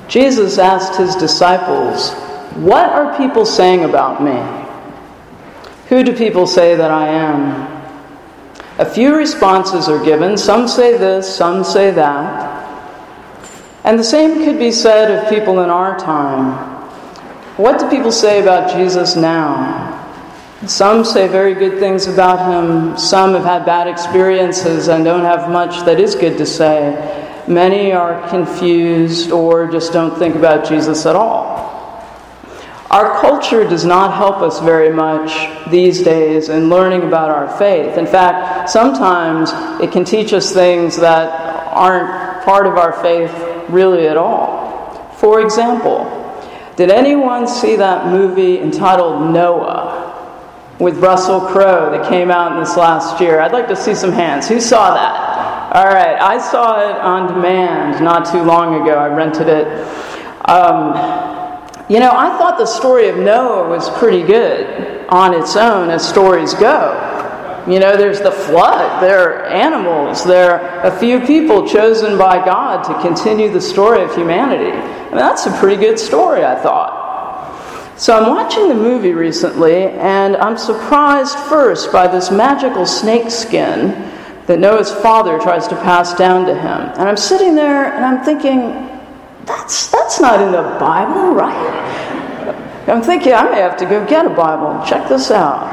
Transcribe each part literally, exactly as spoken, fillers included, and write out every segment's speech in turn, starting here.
Jesus asked his disciples, "What are people saying about me? Who do people say that I am?" A few responses are given. Some say this, some say that. And the same could be said of people in our time. What do people say about Jesus now? Some say very good things about him. Some have had bad experiences and don't have much that is good to say. Many are confused or just don't think about Jesus at all. Our culture does not help us very much these days in learning about our faith. In fact, sometimes it can teach us things that aren't part of our faith really at all. For example, did anyone see that movie entitled Noah with Russell Crowe that came out in this last year? I'd like to see some hands. Who saw that? All right, I saw it on demand not too long ago. I rented it. Um, you know, I thought the story of Noah was pretty good on its own as stories go. You know, there's the flood, there are animals, there are a few people chosen by God to continue the story of humanity. I mean, that's a pretty good story, I thought. So I'm watching the movie recently, and I'm surprised first by this magical snake skin that Noah's father tries to pass down to him. And I'm sitting there, and I'm thinking, that's, that's not in the Bible, right? I'm thinking, I may have to go get a Bible and check this out.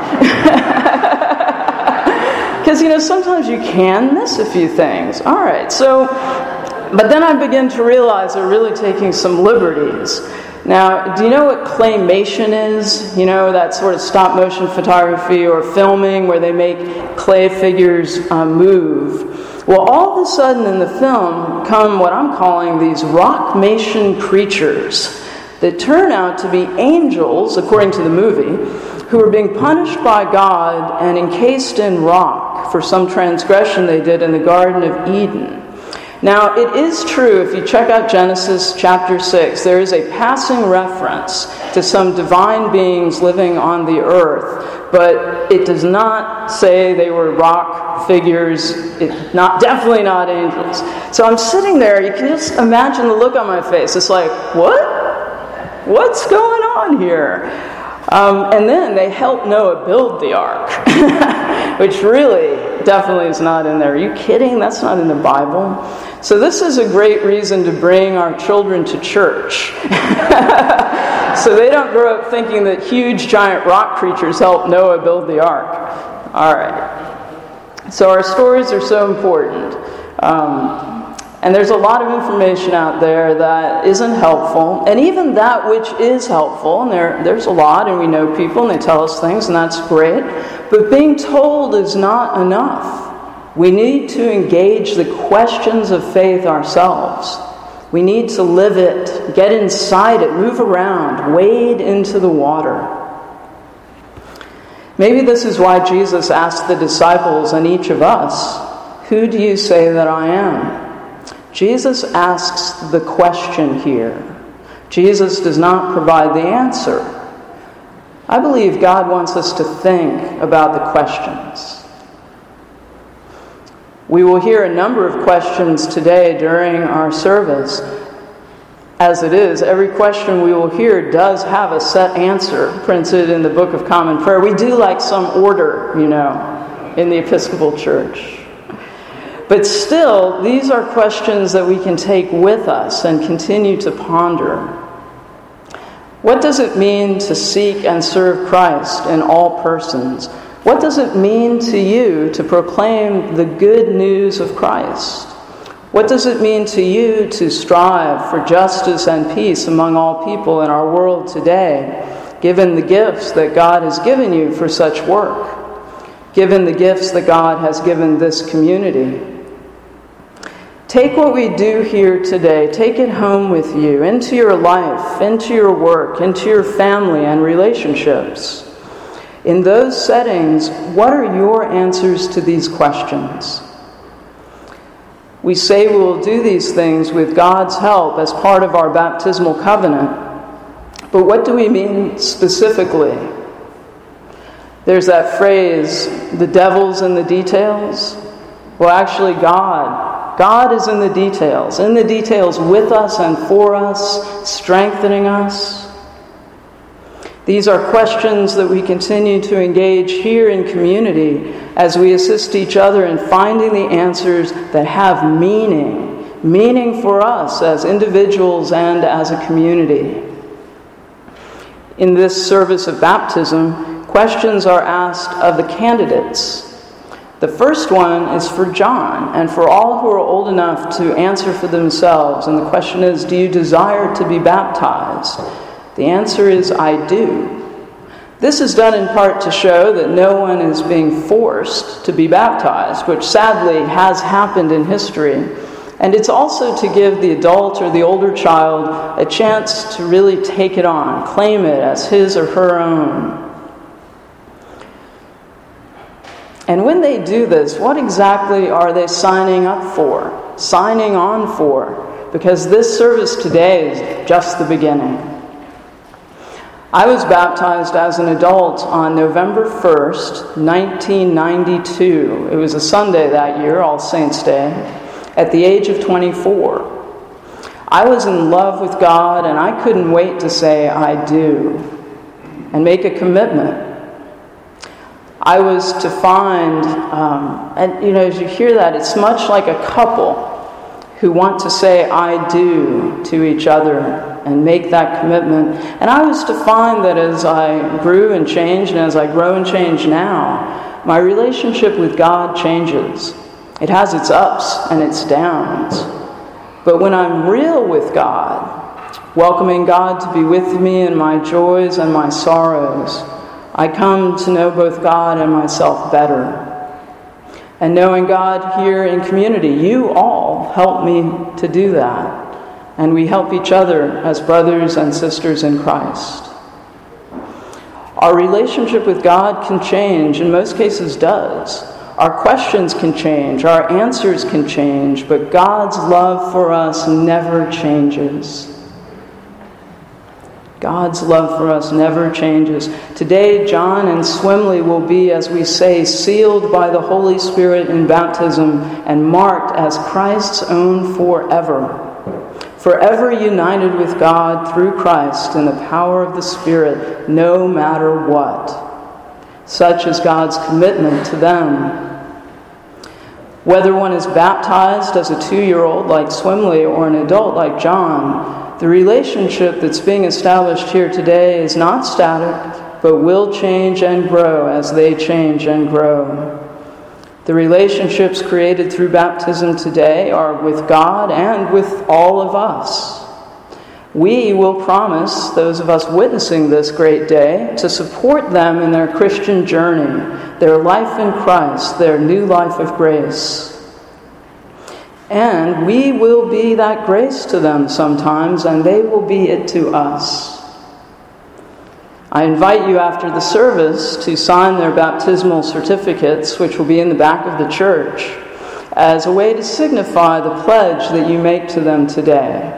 Because, you know, sometimes you can miss a few things. All right, so, but then I begin to realize they're really taking some liberties. Now, do you know what claymation is? You know, that sort of stop-motion photography or filming where they make clay figures uh, move. Well, all of a sudden in the film come what I'm calling these rockmation creatures that turn out to be angels, according to the movie, who are being punished by God and encased in rock for some transgression they did in the Garden of Eden. Now, it is true, if you check out Genesis chapter six, there is a passing reference to some divine beings living on the earth, but it does not say they were rock figures, it, not definitely not angels. So I'm sitting there, you can just imagine the look on my face. It's like, what? What's going on here? Um, and then they help Noah build the ark, which really definitely is not in there. Are you kidding? That's not in the Bible. So this is a great reason to bring our children to church. So they don't grow up thinking that huge giant rock creatures helped Noah build the ark. All right. So our stories are so important. Um, And there's a lot of information out there that isn't helpful. And even that which is helpful, and there, there's a lot, and we know people, and they tell us things, and that's great. But being told is not enough. We need to engage the questions of faith ourselves. We need to live it, get inside it, move around, wade into the water. Maybe this is why Jesus asked the disciples and each of us, "Who do you say that I am?" Jesus asks the question here. Jesus does not provide the answer. I believe God wants us to think about the questions. We will hear a number of questions today during our service. As it is, every question we will hear does have a set answer printed in the Book of Common Prayer. We do like some order, you know, in the Episcopal Church. But still, these are questions that we can take with us and continue to ponder. What does it mean to seek and serve Christ in all persons? What does it mean to you to proclaim the good news of Christ? What does it mean to you to strive for justice and peace among all people in our world today, given the gifts that God has given you for such work, given the gifts that God has given this community? Take what we do here today, take it home with you, into your life, into your work, into your family and relationships. In those settings, what are your answers to these questions? We say we will do these things with God's help as part of our baptismal covenant. But what do we mean specifically? There's that phrase, the devil's in the details. Well, actually, God God is in the details, in the details with us and for us, strengthening us. These are questions that we continue to engage here in community as we assist each other in finding the answers that have meaning, meaning for us as individuals and as a community. In this service of baptism, questions are asked of the candidates. The first one is for John and for all who are old enough to answer for themselves. And the question is, do you desire to be baptized? The answer is, I do. This is done in part to show that no one is being forced to be baptized, which sadly has happened in history. And it's also to give the adult or the older child a chance to really take it on, claim it as his or her own. And when they do this, what exactly are they signing up for, signing on for? Because this service today is just the beginning. I was baptized as an adult on November first, nineteen ninety-two. It was a Sunday that year, All Saints' Day, at the age of twenty-four. I was in love with God, and I couldn't wait to say I do and make a commitment. I was to find, um, and you know, as you hear that, it's much like a couple who want to say I do to each other and make that commitment. And I was to find that as I grew and changed, and as I grow and change now, my relationship with God changes. It has its ups and its downs. But when I'm real with God, welcoming God to be with me in my joys and my sorrows, I come to know both God and myself better. And knowing God here in community, you all help me to do that. And we help each other as brothers and sisters in Christ. Our relationship with God can change, in most cases does. Our questions can change, our answers can change, but God's love for us never changes. God's love for us never changes. Today, John and Swimley will be, as we say, sealed by the Holy Spirit in baptism and marked as Christ's own forever. Forever united with God through Christ in the power of the Spirit, no matter what. Such is God's commitment to them. Whether one is baptized as a two-year-old like Swimley or an adult like John, the relationship that's being established here today is not static, but will change and grow as they change and grow. The relationships created through baptism today are with God and with all of us. We will promise, those of us witnessing this great day, to support them in their Christian journey, their life in Christ, their new life of grace. And we will be that grace to them sometimes, and they will be it to us. I invite you after the service to sign their baptismal certificates, which will be in the back of the church, as a way to signify the pledge that you make to them today.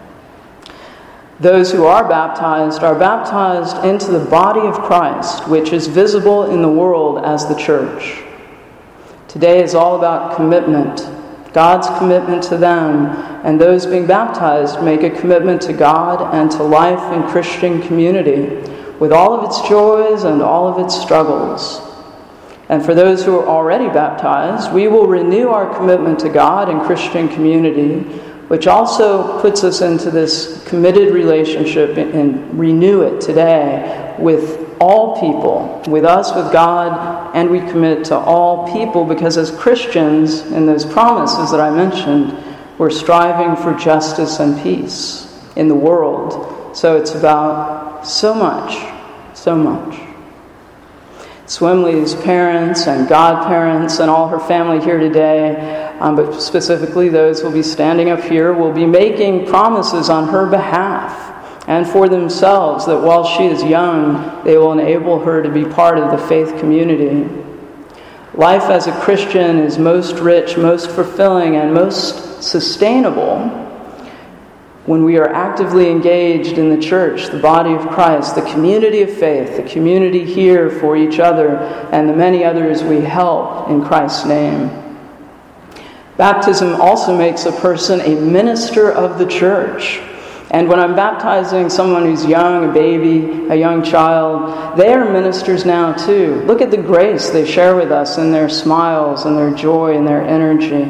Those who are baptized are baptized into the body of Christ, which is visible in the world as the church. Today is all about commitment. God's commitment to them, and those being baptized make a commitment to God and to life in Christian community, with all of its joys and all of its struggles. And for those who are already baptized, we will renew our commitment to God and Christian community, which also puts us into this committed relationship and renew it today with all people, with us, with God, and we commit to all people because as Christians, in those promises that I mentioned, we're striving for justice and peace in the world. So it's about so much, so much. Swimley's parents and godparents and all her family here today, um, but specifically those who will be standing up here, will be making promises on her behalf and for themselves that while she is young, they will enable her to be part of the faith community. Life as a Christian is most rich, most fulfilling, and most sustainable when we are actively engaged in the church, the body of Christ, the community of faith, the community here for each other, and the many others we help in Christ's name. Baptism also makes a person a minister of the church. And when I'm baptizing someone who's young, a baby, a young child, they are ministers now too. Look at the grace they share with us in their smiles and their joy and their energy.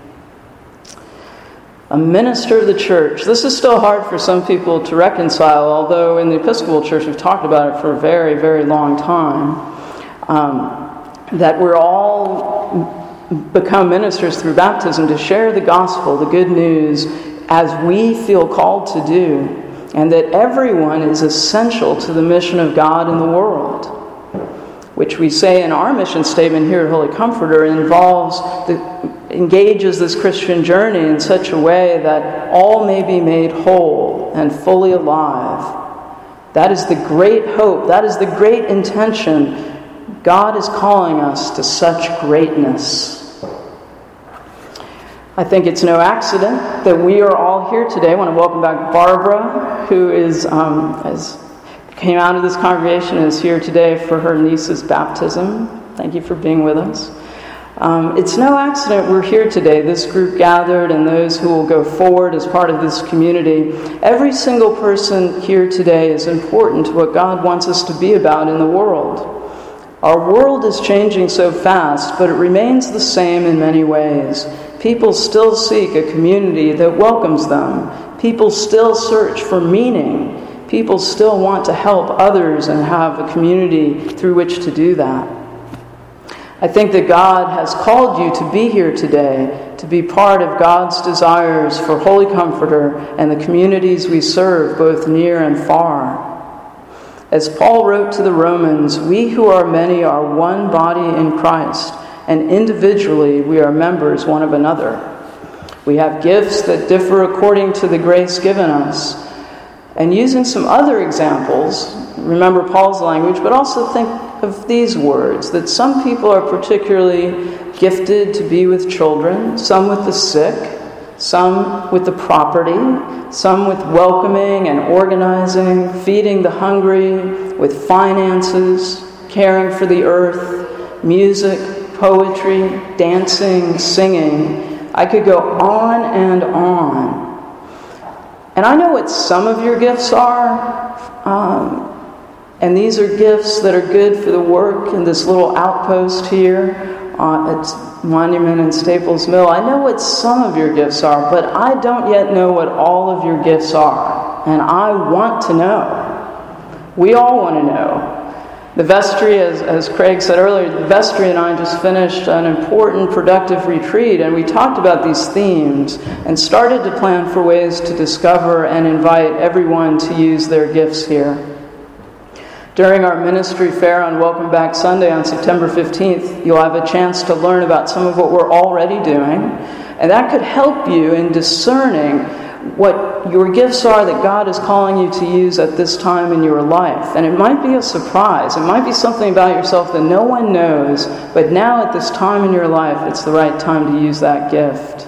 A minister of the church. This is still hard for some people to reconcile, although in the Episcopal Church we've talked about it for a very, very long time. Um, that we're all become ministers through baptism to share the gospel, the good news, as we feel called to do, and that everyone is essential to the mission of God in the world, which we say in our mission statement here at Holy Comforter involves the, engages this Christian journey in such a way that all may be made whole and fully alive. That is the great hope, that is the great intention. God is calling us to such greatness. I think it's no accident that we are all here today. I want to welcome back Barbara, who is um, has came out of this congregation and is here today for her niece's baptism. Thank you for being with us. Um, it's no accident we're here today, this group gathered and those who will go forward as part of this community. Every single person here today is important to what God wants us to be about in the world. Our world is changing so fast, but it remains the same in many ways. People still seek a community that welcomes them. People still search for meaning. People still want to help others and have a community through which to do that. I think that God has called you to be here today, to be part of God's desires for Holy Comforter and the communities we serve, both near and far. As Paul wrote to the Romans, we who are many are one body in Christ, and individually we are members one of another. We have gifts that differ according to the grace given us. And using some other examples, remember Paul's language, but also think of these words, that some people are particularly gifted to be with children, some with the sick, some with the property, some with welcoming and organizing, feeding the hungry, with finances, caring for the earth, music, poetry, dancing, singing. I could go on and on. And I know what some of your gifts are, um, and these are gifts that are good for the work in this little outpost here uh, at Monument and Staples Mill. I know what some of your gifts are, but I don't yet know what all of your gifts are, and I want to know. We all want to know. The vestry, as, as Craig said earlier, the vestry and I just finished an important, productive retreat, and we talked about these themes and started to plan for ways to discover and invite everyone to use their gifts here. During our ministry fair on Welcome Back Sunday on September fifteenth, you'll have a chance to learn about some of what we're already doing, and that could help you in discerning what your gifts are that God is calling you to use at this time in your life. And it might be a surprise. It might be something about yourself that no one knows, but now at this time in your life, it's the right time to use that gift.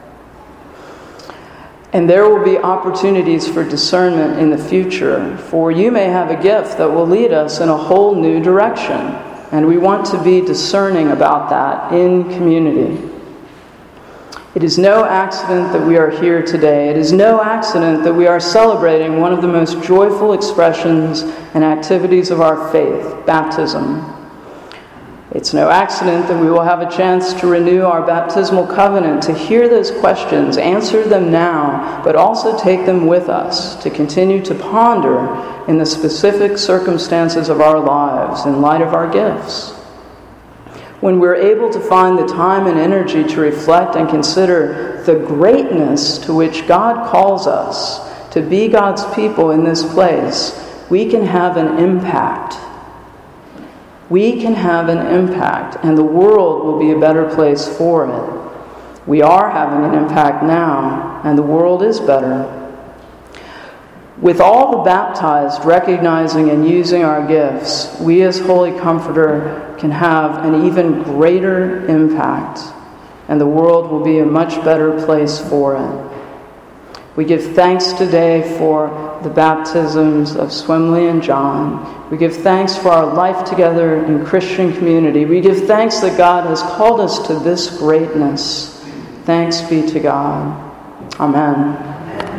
And there will be opportunities for discernment in the future, for you may have a gift that will lead us in a whole new direction. And we want to be discerning about that in community. It is no accident that we are here today. It is no accident that we are celebrating one of the most joyful expressions and activities of our faith, baptism. It's no accident that we will have a chance to renew our baptismal covenant, to hear those questions, answer them now, but also take them with us, to continue to ponder in the specific circumstances of our lives in light of our gifts. When we're able to find the time and energy to reflect and consider the greatness to which God calls us to be God's people in this place, we can have an impact. We can have an impact, and the world will be a better place for it. We are having an impact now, and the world is better. With all the baptized recognizing and using our gifts, we as Holy Comforter can have an even greater impact, and the world will be a much better place for it. We give thanks today for the baptisms of Swimley and John. We give thanks for our life together in Christian community. We give thanks that God has called us to this greatness. Thanks be to God. Amen.